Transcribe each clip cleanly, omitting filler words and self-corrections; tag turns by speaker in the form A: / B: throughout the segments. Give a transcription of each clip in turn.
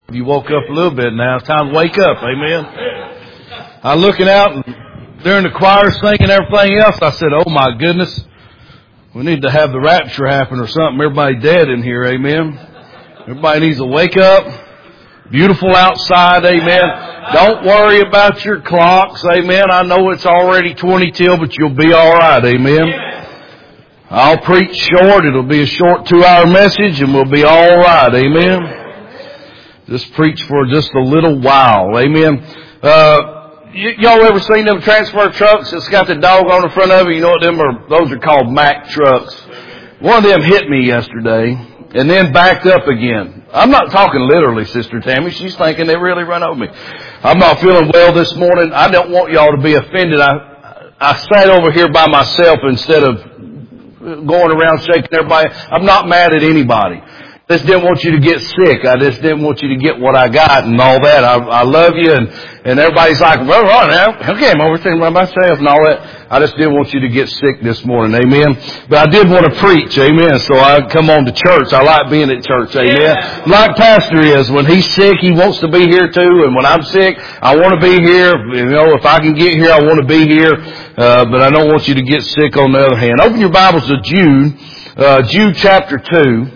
A: You woke up a little bit now. It's time to wake up. Amen. I was looking out and during the choir singing and everything else, I said, oh my goodness, we need to have the rapture happen or something. Everybody dead in here. Amen. Everybody needs to wake up. Beautiful outside. Amen. Don't worry about your clocks. Amen. I know it's already 20 till, but you'll be all right. Amen. I'll preach short. It'll be a short 2-hour message and we'll be all right. Amen. Just preach for just a little while. Amen. Y'all ever seen them transfer trucks that's got the dog on the front of it? You know what them are? Those are called Mack trucks. One of them hit me yesterday and then backed up again. I'm not talking literally, Sister Tammy. She's thinking they really run over me. I'm not feeling well this morning. I don't want y'all to be offended. I sat over here by myself instead of going around shaking everybody. I'm not mad at anybody. I just didn't want you to get sick. I just didn't want you to get what I got and all that. I love you and everybody's like, well, now, okay, I'm over here by myself and all that. I just didn't want you to get sick this morning. Amen. But I did want to preach. Amen. So I come on to church. I like being at church. Amen. Yeah. Like Pastor is. When he's sick, he wants to be here too. And when I'm sick, I want to be here. You know, if I can get here, I want to be here. But I don't want you to get sick on the other hand. Open your Bibles to Jude chapter 2.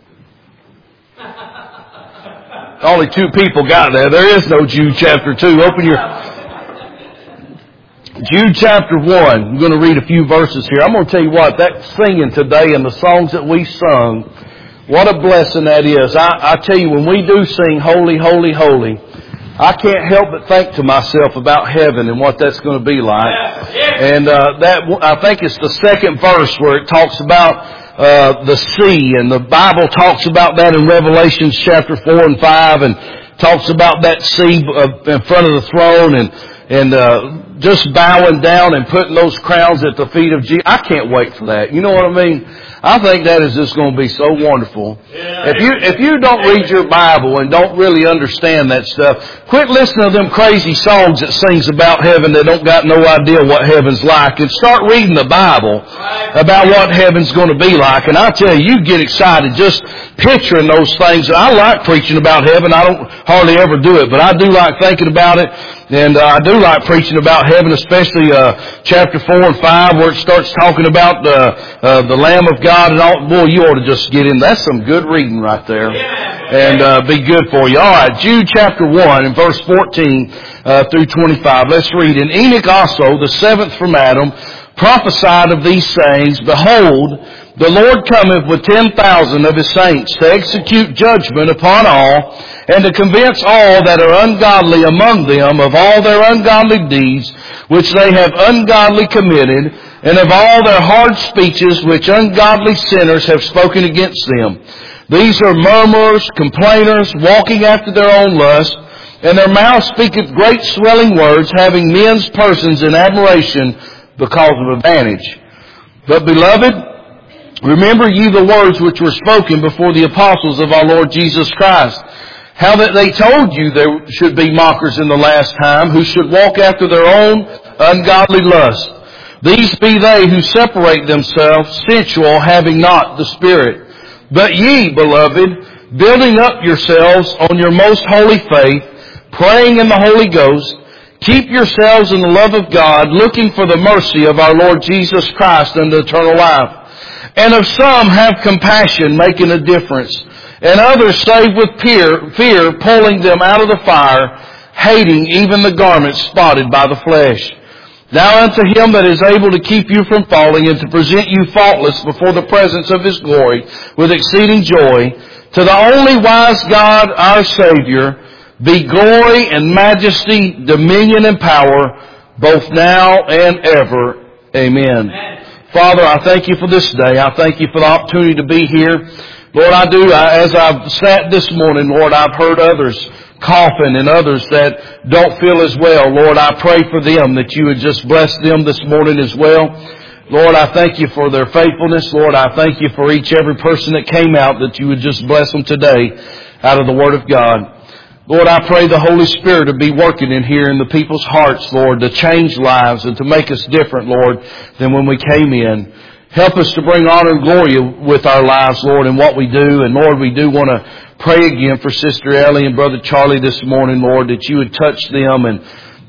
A: Only 2 people got there. There is no Jude chapter 2. Open your Jude chapter 1. I'm going to read a few verses here. I'm going to tell you what, that singing today and the songs that we sung, what a blessing that is. I tell you, when we do sing Holy, Holy, Holy, I can't help but think to myself about heaven and what that's going to be like. And I think it's the second verse where it talks about the sea, and the Bible talks about that in Revelation chapter 4 and 5, and talks about that sea in front of the throne, and just bowing down and putting those crowns at the feet of Jesus. I can't wait for that. You know what I mean? I think that is just going to be so wonderful. Yeah. If you don't read your Bible and don't really understand that stuff, quit listening to them crazy songs that sings about heaven that don't got no idea what heaven's like, and start reading the Bible about what heaven's going to be like. And I tell you, you get excited just picturing those things. I like preaching about heaven. I don't hardly ever do it, but I do like thinking about it. And I do like preaching about heaven, especially chapter 4 and 5, where it starts talking about the Lamb of God and all. Boy, you ought to just get in. That's some good reading right there, and be good for you. All right, Jude chapter 1 and verse 14 through 25. Let's read. And Enoch also, the 7th from Adam, prophesied of these sayings, Behold, the Lord cometh with 10,000 of his saints to execute judgment upon all, and to convince all that are ungodly among them of all their ungodly deeds which they have ungodly committed, and of all their hard speeches which ungodly sinners have spoken against them. These are murmurers, complainers, walking after their own lust, and their mouth speaketh great swelling words, having men's persons in admiration because of advantage. But beloved, remember ye the words which were spoken before the apostles of our Lord Jesus Christ, how that they told you there should be mockers in the last time, who should walk after their own ungodly lust. These be they who separate themselves sensual, having not the Spirit. But ye, beloved, building up yourselves on your most holy faith, praying in the Holy Ghost, keep yourselves in the love of God, looking for the mercy of our Lord Jesus Christ unto eternal life. And of some have compassion, making a difference, and others save with fear, pulling them out of the fire, hating even the garments spotted by the flesh. Now unto him that is able to keep you from falling, and to present you faultless before the presence of his glory with exceeding joy, to the only wise God, our Savior, be glory and majesty, dominion and power, both now and ever. Amen. Father, I thank you for this day. I thank you for the opportunity to be here. Lord, I do. As I've sat this morning, Lord, I've heard others coughing and others that don't feel as well. Lord, I pray for them that you would just bless them this morning as well. Lord, I thank you for their faithfulness. Lord, I thank you for every person that came out, that you would just bless them today out of the Word of God. Lord, I pray the Holy Spirit to be working in here in the people's hearts, Lord, to change lives and to make us different, Lord, than when we came in. Help us to bring honor and glory with our lives, Lord, in what we do. And Lord, we do want to pray again for Sister Ellie and Brother Charlie this morning, Lord, that you would touch them and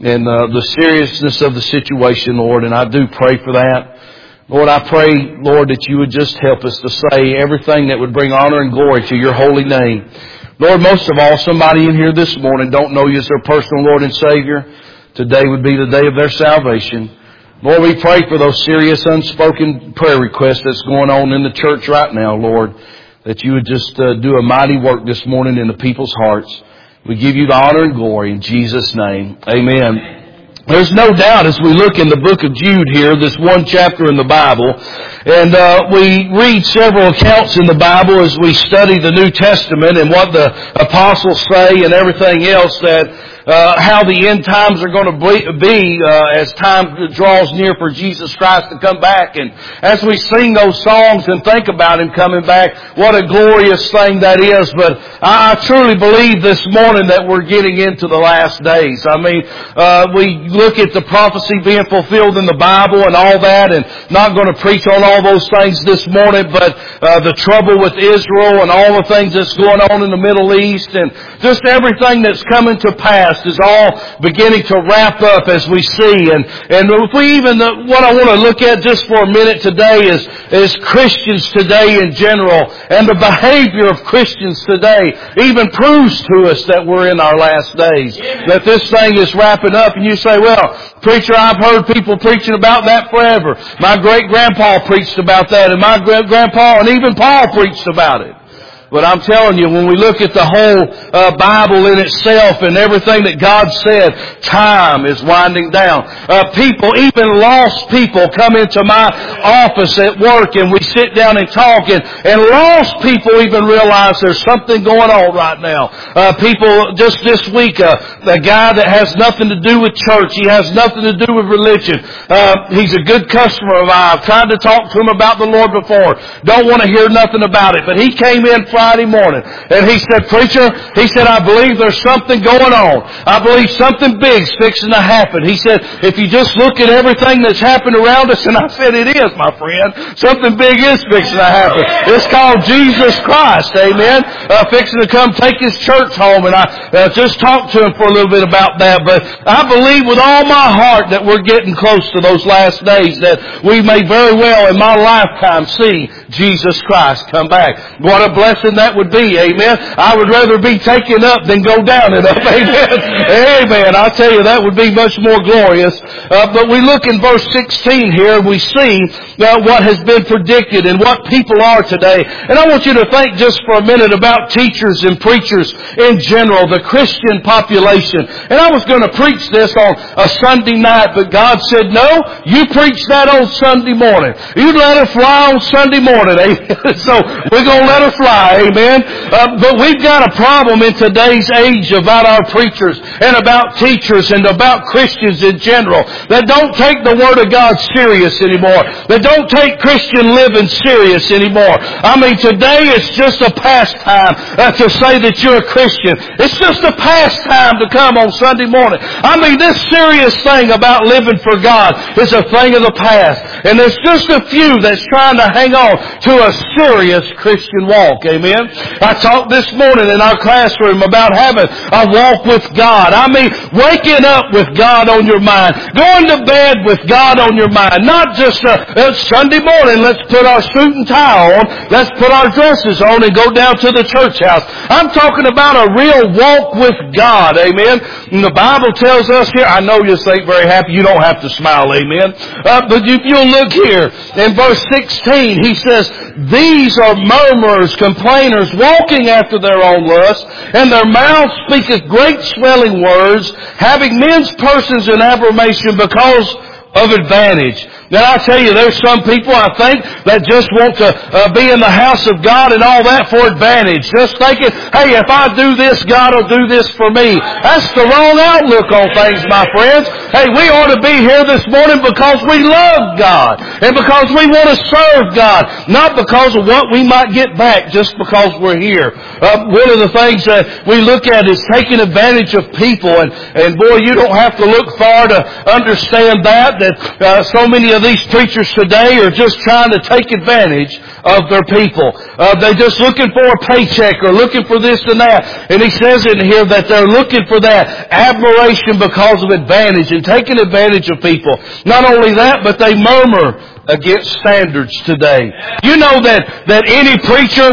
A: the seriousness of the situation, Lord, and I do pray for that. Lord, I pray, Lord, that you would just help us to say everything that would bring honor and glory to your holy name. Lord, most of all, somebody in here this morning don't know you as their personal Lord and Savior. Today would be the day of their salvation. Lord, we pray for those serious unspoken prayer requests that's going on in the church right now, Lord, that you would just do a mighty work this morning in the people's hearts. We give you the honor and glory in Jesus' name. Amen. There's no doubt as we look in the book of Jude here, this one chapter in the Bible, and we read several accounts in the Bible as we study the New Testament and what the apostles say and everything else, that how the end times are going to be as time draws near for Jesus Christ to come back. And as we sing those songs and think about Him coming back, what a glorious thing that is. But I truly believe this morning that we're getting into the last days. I mean, we look at the prophecy being fulfilled in the Bible and all that, and not going to preach on all those things this morning, but the trouble with Israel and all the things that's going on in the Middle East and just everything that's coming to pass is all beginning to wrap up as we see. And if we even, what I want to look at just for a minute today is Christians today in general, and the behavior of Christians today even proves to us that we're in our last days. That this thing is wrapping up, and you say, well, preacher, I've heard people preaching about that forever. My great-grandpa preached about that, and my great-grandpa and even Paul preached about it. But I'm telling you, when we look at the whole Bible in itself and everything that God said, time is winding down. People, even lost people, come into my office at work and we sit down and talk, and lost people even realize there's something going on right now. People, just this week, a guy that has nothing to do with church, he has nothing to do with religion. He's a good customer of mine. I've tried to talk to him about the Lord before. Don't want to hear nothing about it. But he came in Friday morning, and he said, preacher, he said, I believe there's something going on. I believe something big's fixing to happen. He said, if you just look at everything that's happened around us, and I said, it is, my friend. Something big is fixing to happen. It's called Jesus Christ, amen. Fixing to come take His church home, and I just talked to him for a little bit about that. But I believe with all my heart that we're getting close to those last days, that we may very well in my lifetime see Jesus Christ come back. What a blessing that would be, amen. I would rather be taken up than go down and up, amen. Amen. I tell you, that would be much more glorious. But we look in verse 16 here, and we see what has been predicted and what people are today. And I want you to think just for a minute about teachers and preachers in general, the Christian population. And I was going to preach this on a Sunday night, but God said, no, you preach that on Sunday morning. You let her fly on Sunday morning, amen. So we're going to let her fly, amen. But we've got a problem in today's age about our preachers and about teachers and about Christians in general that don't take the Word of God serious anymore. That don't take Christian living serious anymore. I mean, today it's just a pastime to say that you're a Christian. It's just a pastime to come on Sunday morning. I mean, this serious thing about living for God is a thing of the past. And there's just a few that's trying to hang on to a serious Christian walk. Amen. I talked this morning in our classroom about having a walk with God. I mean, waking up with God on your mind. Going to bed with God on your mind. Not just Sunday morning, let's put our suit and tie on. Let's put our dresses on and go down to the church house. I'm talking about a real walk with God. Amen. And the Bible tells us here, I know you'll think very happy. You don't have to smile. Amen. But if you'll look here in verse 16, he says, these are murmurers, complainers, walking after their own lust, and their mouth speaketh great swelling words, having men's persons in affirmation because of advantage. Now I tell you, there's some people, I think, that just want to be in the house of God and all that for advantage. Just thinking, hey, if I do this, God will do this for me. That's the wrong outlook on things, my friends. Hey, we ought to be here this morning because we love God and because we want to serve God, not because of what we might get back just because we're here. One of the things that we look at is taking advantage of people, and boy, you don't have to look far to understand that so many of these preachers today are just trying to take advantage of their people. They're just looking for a paycheck or looking for this and that. And he says in here that they're looking for that admiration because of advantage and taking advantage of people. Not only that, but they murmur against standards today. You know that any preacher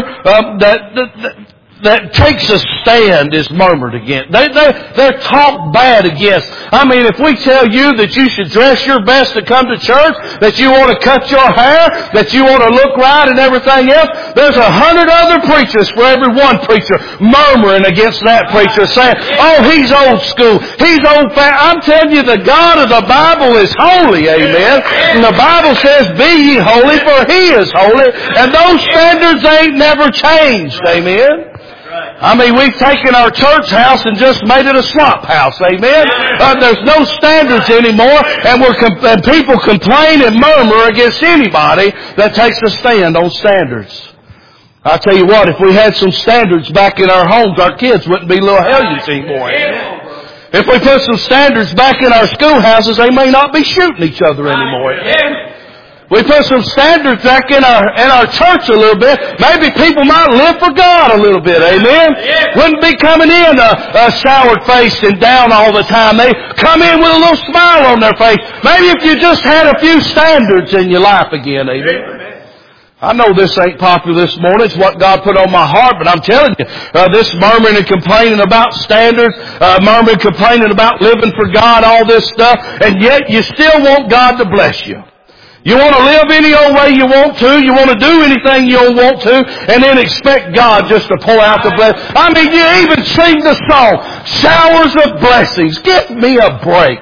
A: that takes a stand is murmured against. They're talked bad against. I mean, if we tell you that you should dress your best to come to church, that you want to cut your hair, that you want to look right and everything else, there's 100 other preachers for every one preacher murmuring against that preacher, saying, oh, he's old school, he's old-fashioned. I'm telling you, the God of the Bible is holy, amen. And the Bible says, be ye holy, for He is holy. And those standards ain't never changed, amen. I mean, we've taken our church house and just made it a slop house, amen? There's no standards anymore, and people complain and murmur against anybody that takes a stand on standards. I tell you what, if we had some standards back in our homes, our kids wouldn't be little hellions anymore. If we put some standards back in our schoolhouses, they may not be shooting each other anymore. We put some standards back in our church a little bit. Maybe people might live for God a little bit. Amen? Wouldn't be coming in soured-faced and down all the time. They come in with a little smile on their face. Maybe if you just had a few standards in your life again. Amen? I know this ain't popular this morning. It's what God put on my heart. But I'm telling you, this murmuring and complaining about standards, murmuring and complaining about living for God, all this stuff, and yet you still want God to bless you. You want to live any old way you want to. You want to do anything you want to. And then expect God just to pour out the blessing. I mean, you even sing the song, showers of blessings. Give me a break.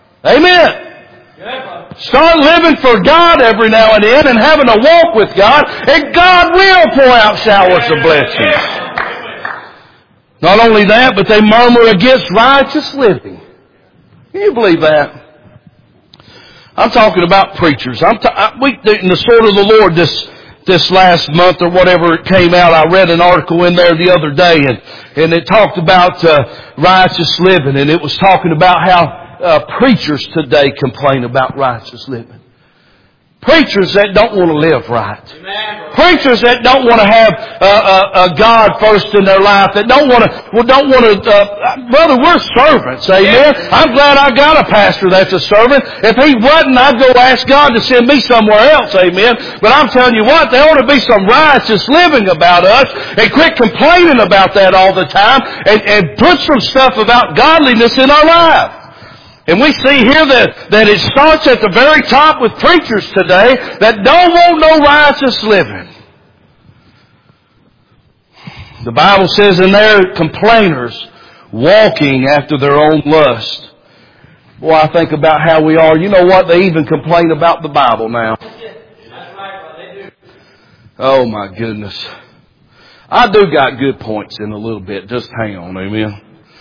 A: Amen. Start living for God every now and then and having a walk with God. And God will pour out showers of blessings. Not only that, but they murmur against righteous living. Can you believe that? I'm talking about preachers. In the Sword of the Lord this last month or whatever it came out, I read an article in there the other day and it talked about righteous living, and it was talking about how preachers today complain about righteous living. Preachers that don't want to live right. Amen. Preachers that don't want to have God first in their life. That don't want to. Brother, we're servants. Amen. Yes. I'm glad I got a pastor that's a servant. If he wasn't, I'd go ask God to send me somewhere else. Amen. But I'm telling you what, there ought to be some righteous living about us, and quit complaining about that all the time, and put some stuff about godliness in our life. And we see here that it starts at the very top with preachers today that don't want no righteous living. The Bible says in there, complainers walking after their own lust. Boy, I think about how we are. You know what? They even complain about the Bible now. Oh my goodness. I do got good points in a little bit. Just hang on, amen.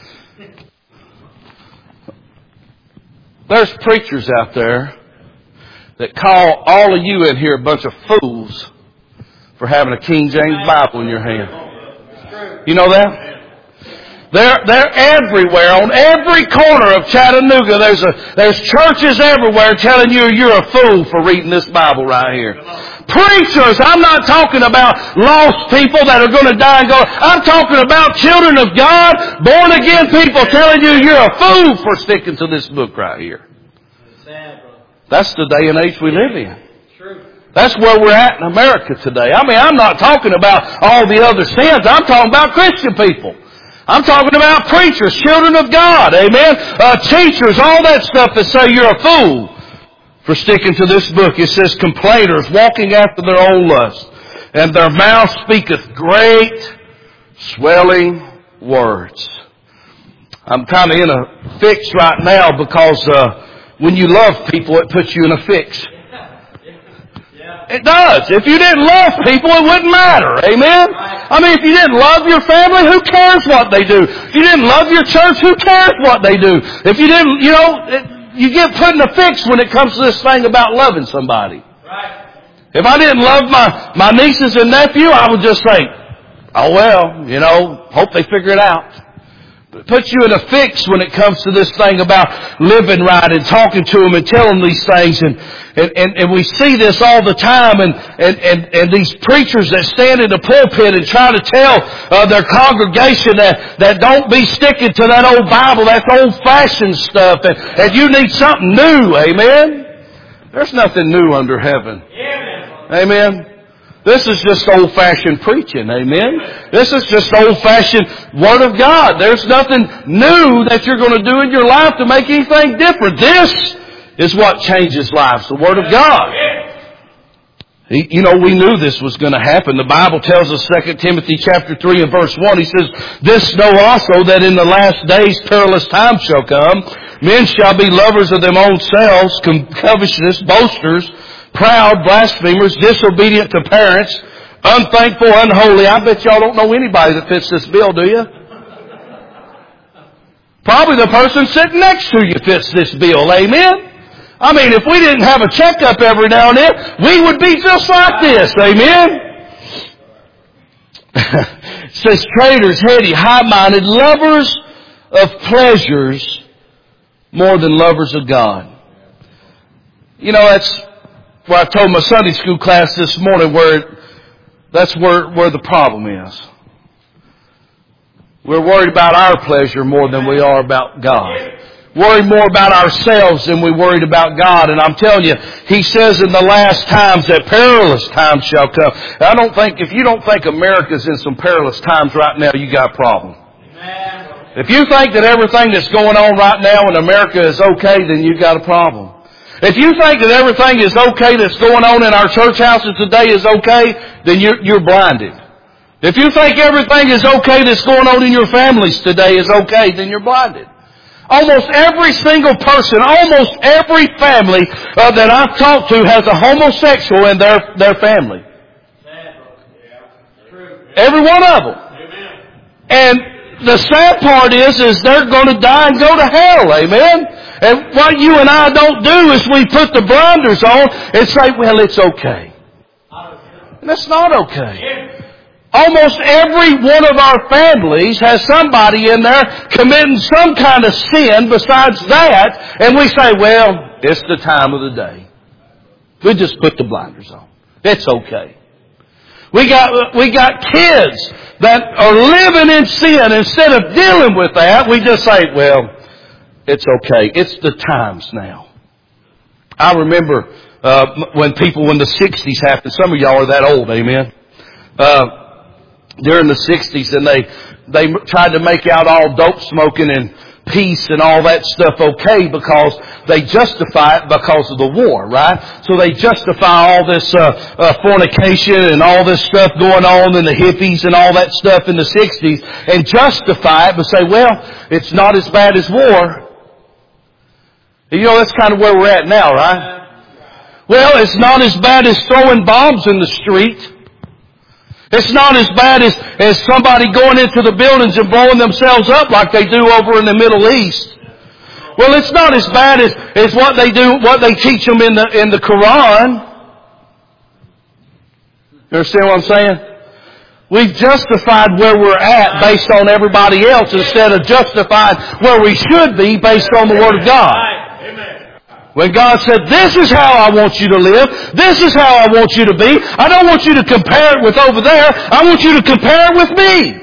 A: There's preachers out there that call all of you in here a bunch of fools for having a King James Bible in your hand. You know that? They're everywhere. On every corner of Chattanooga, there's churches everywhere telling you you're a fool for reading this Bible right here. Preachers, I'm not talking about lost people that are going to die and go. I'm talking about children of God, born again people telling you you're a fool for sticking to this book right here. That's the day and age we live in. That's where we're at in America today. I mean, I'm not talking about all the other sins. I'm talking about Christian people. I'm talking about preachers, children of God, amen, teachers, all that stuff that say you're a fool for sticking to this book. It says complainers walking after their own lust, and their mouth speaketh great swelling words. I'm kind of in a fix right now because when you love people, it puts you in a fix. It does. If you didn't love people, it wouldn't matter. Amen? I mean, if you didn't love your family, who cares what they do? If you didn't love your church, who cares what they do? If you didn't, you get put in a fix when it comes to this thing about loving somebody. Right. If I didn't love my nieces and nephew, I would just say, oh well, hope they figure it out. puts you in a fix when it comes to this thing about living right and talking to them and telling these things. And we see this all the time. And these preachers that stand in the pulpit and try to tell their congregation that don't be sticking to that old Bible. That's old-fashioned stuff. And you need something new. Amen? There's nothing new under heaven. Amen? This is just old-fashioned preaching. Amen? This is just old-fashioned Word of God. There's nothing new that you're going to do in your life to make anything different. This is what changes lives, the Word of God. You know, we knew this was going to happen. The Bible tells us, 2 Timothy chapter 3 and verse 1, he says, "This know also that in the last days perilous times shall come. Men shall be lovers of their own selves, covetous, boasters, proud, blasphemers, disobedient to parents, unthankful, unholy." I bet y'all don't know anybody that fits this bill, do you? Probably the person sitting next to you fits this bill. Amen? I mean, if we didn't have a checkup every now and then, we would be just like this. Amen? It says, traitors, heady, high-minded, lovers of pleasures more than lovers of God. You know, that's where I told my Sunday school class this morning that's where the problem is. We're worried about our pleasure more than we are about God. Worry more about ourselves than we worried about God. And I'm telling you, He says in the last times that perilous times shall come. If you don't think America's in some perilous times right now, you got a problem. If you think that everything that's going on right now in America is okay, then you got a problem. If you think that everything is okay that's going on in our church houses today is okay, then you're blinded. If you think everything is okay that's going on in your families today is okay, then you're blinded. Almost every single person, almost every family that I've talked to has a homosexual in their family. Every one of them. And the sad part is they're going to die and go to hell. Amen? And what you and I don't do is we put the blinders on and say, well, it's okay. And it's not okay. Almost every one of our families has somebody in there committing some kind of sin besides that. And we say, well, it's the time of the day. We just put the blinders on. It's okay. We got kids that are living in sin. Instead of dealing with that, we just say, well, it's okay. It's the times now. I remember when the 60s happened. Some of y'all are that old, amen? During the 60s, and they tried to make out all dope smoking and peace and all that stuff okay because they justify it because of the war, right? So they justify all this fornication and all this stuff going on in the hippies and all that stuff in the 60s and justify it but say, well, it's not as bad as war. You know, that's kind of where we're at now, right? Well, it's not as bad as throwing bombs in the street. It's not as bad as somebody going into the buildings and blowing themselves up like they do over in the Middle East. Well, it's not as bad as what they do, what they teach them in the Quran. You understand what I'm saying? We've justified where we're at based on everybody else instead of justifying where we should be based on the Word of God. When God said, this is how I want you to live. This is how I want you to be. I don't want you to compare it with over there. I want you to compare it with me.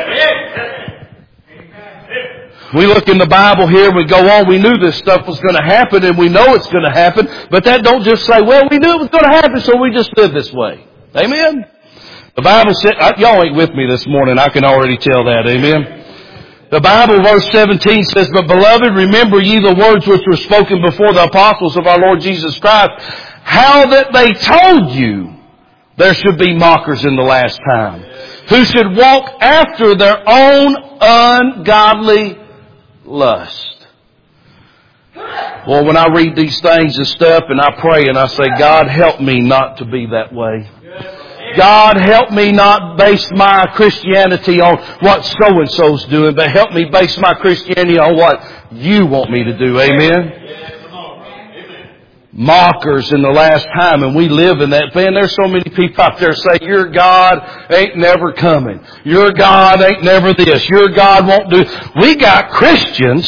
A: We look in the Bible here and we go on. We knew this stuff was going to happen and we know it's going to happen. But that don't just say, well, we knew it was going to happen so we just live this way. Amen? The Bible said, y'all ain't with me this morning. I can already tell that. Amen? The Bible, verse 17 says, but beloved, remember ye the words which were spoken before the apostles of our Lord Jesus Christ, how that they told you there should be mockers in the last time, who should walk after their own ungodly lust. Well, when I read these things and stuff and I pray and I say, God, help me not to be that way. God, help me not base my Christianity on what so-and-so's doing, but help me base my Christianity on what you want me to do. Amen? mockers in the last time, and we live in that. Man, there's so many people out there say, your God ain't never coming. Your God ain't never this. Your God won't do. We got Christians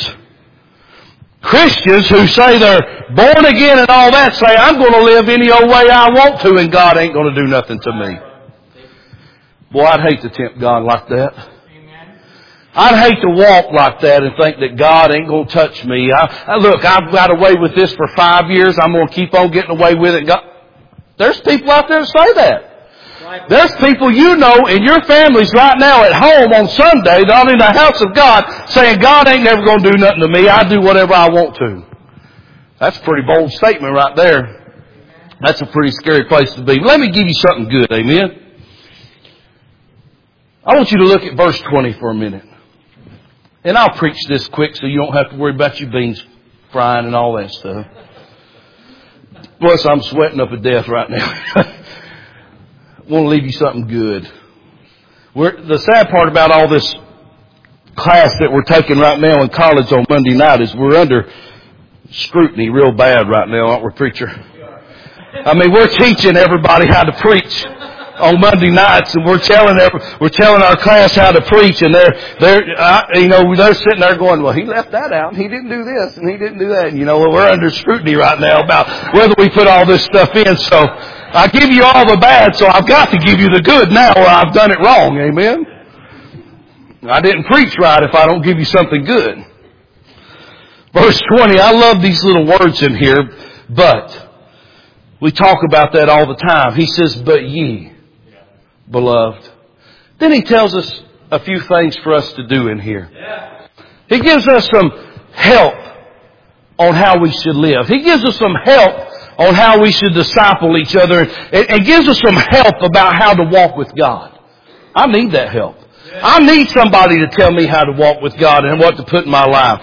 A: who say they're born again and all that, say, I'm going to live any old way I want to, and God ain't going to do nothing to me. Boy, I'd hate to tempt God like that. I'd hate to walk like that and think that God ain't going to touch me. Look, I've got away with this for 5 years. I'm going to keep on getting away with it. There's people out there that say that. There's people you know in your families right now at home on Sunday, not in the house of God, saying God ain't never going to do nothing to me. I do whatever I want to. That's a pretty bold statement right there. That's a pretty scary place to be. Let me give you something good. Amen. I want you to look at verse 20 for a minute. And I'll preach this quick so you don't have to worry about your beans frying and all that stuff. Plus, I'm sweating up to death right now. I want to leave you something good. The sad part about all this class that we're taking right now in college on Monday night is we're under scrutiny real bad right now, aren't we, preacher? I mean, we're teaching everybody how to preach on Monday nights, and we're telling our class how to preach, and they're sitting there going, well, he left that out, and he didn't do this, and he didn't do that. And, we're under scrutiny right now about whether we put all this stuff in. So I give you all the bad, so I've got to give you the good now, or I've done it wrong. Amen. I didn't preach right if I don't give you something good. Verse 20, I love these little words in here, but we talk about that all the time. He says, but ye, beloved. Then he tells us a few things for us to do in here. He gives us some help on how we should live. He gives us some help on how we should disciple each other, and gives us some help about how to walk with God. I need that help. I need somebody to tell me how to walk with God and what to put in my life.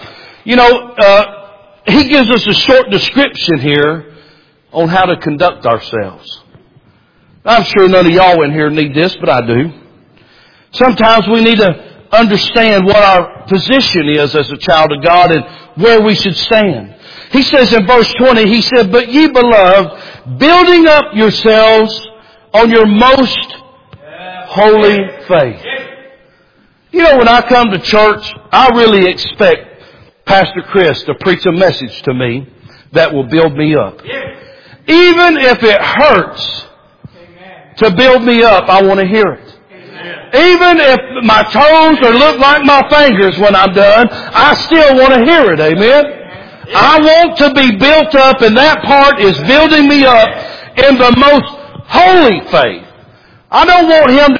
A: He gives us a short description here on how to conduct ourselves. I'm sure none of y'all in here need this, but I do. Sometimes we need to understand what our position is as a child of God and where we should stand. He says in verse 20, he said, but ye beloved, building up yourselves on your most holy faith. When I come to church, I really expect Pastor Chris to preach a message to me that will build me up. Even if it hurts to build me up, I want to hear it. Even if my toes look like my fingers when I'm done, I still want to hear it. Amen. I want to be built up, and that part is building me up in the most holy faith. I don't want him to